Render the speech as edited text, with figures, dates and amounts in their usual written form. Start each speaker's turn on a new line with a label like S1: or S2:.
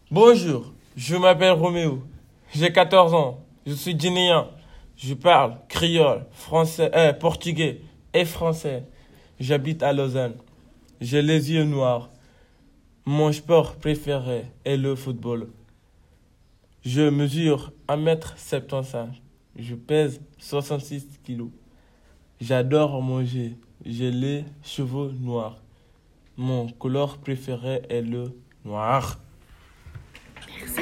S1: Bonjour, je m'appelle Roméo. J'ai 14 ans. Je suis guinéen. Je parle créole, français, portugais et français. J'habite à Lausanne. J'ai les yeux noirs. Mon sport préféré est le football. Je mesure 1,75 m. Je pèse 66 kilos. J'adore manger. J'ai les cheveux noirs. Mon couleur préférée est le noir.